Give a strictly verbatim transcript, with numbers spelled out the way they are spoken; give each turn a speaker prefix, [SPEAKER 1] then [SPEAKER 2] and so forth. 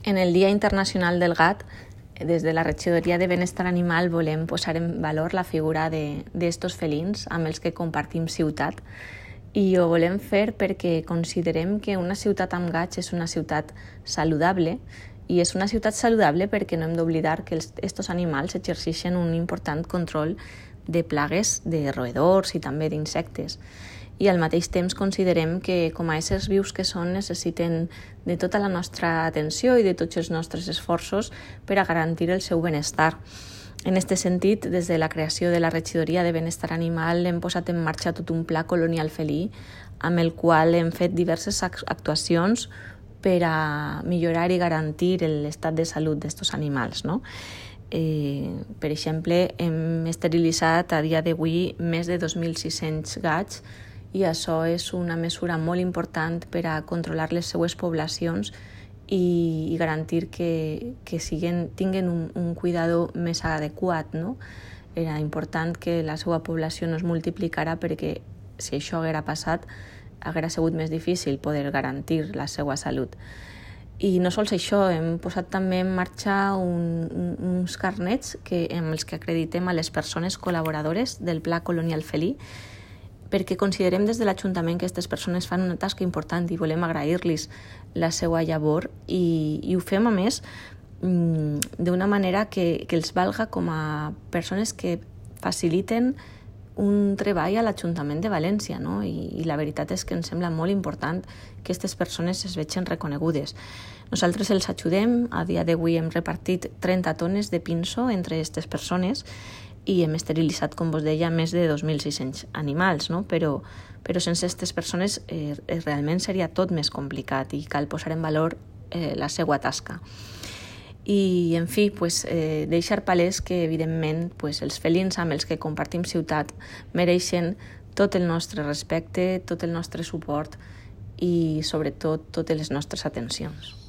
[SPEAKER 1] En el Dia Internacional del Gat, des de la Regidoria de Benestar Animal volem posar en valor la figura d'estos felins amb els que compartim ciutat, i ho volem fer perquè considerem que una ciutat amb gats és una ciutat saludable, i és una ciutat saludable perquè no hem d'oblidar que aquests animals exerceixen un important control de plagues de roedors i també d'insectes. I al mateix temps considerem que com a éssers vius que són necessiten de tota la nostra atenció i de tots els nostres esforços per a garantir el seu benestar. En aquest sentit, des de la creació de la Regidoria de Benestar Animal hem posat en marxa tot un pla colonial felí amb el qual hem fet diverses actuacions per a millorar i garantir l'estat de salut d'aquests animals, no? Eh, per exemple, hem esterilitzat a dia d'avui més de dos mil sis-cents gats i això és una mesura molt important per a controlar les seues poblacions i, i garantir que, que siguen, tinguen un, un cuidador més adequat, no? Era important que la seva població no es multiplicara perquè si això haguera passat haguera sigut més difícil poder garantir la seva salut. I no sols això, hem posat també en marxa un, un, uns carnets que, amb els que acreditem a les persones col·laboradores del Pla Colonial Felí, perquè considerem des de l'Ajuntament que aquestes persones fan una tasca important i volem agrair-los la seva llavor i, i ho fem a més d'una manera que, que els valga com a persones que faciliten un treball a l'Ajuntament de València, no? I, i la veritat és que ens sembla molt important que aquestes persones es vegin reconegudes. Nosaltres els ajudem, a dia d'avui hem repartit trenta tones de pinso entre aquestes persones i hem esterilitzat, com vos deia, més de dos mil sis-cents animals, no? Però, però sense aquestes persones eh, realment seria tot més complicat i cal posar en valor eh, la seva tasca. I, en fi, pues, eh, deixar palès que, evidentment, pues, els felins amb els que compartim ciutat mereixen tot el nostre respecte, tot el nostre suport i, sobretot, totes les nostres atencions.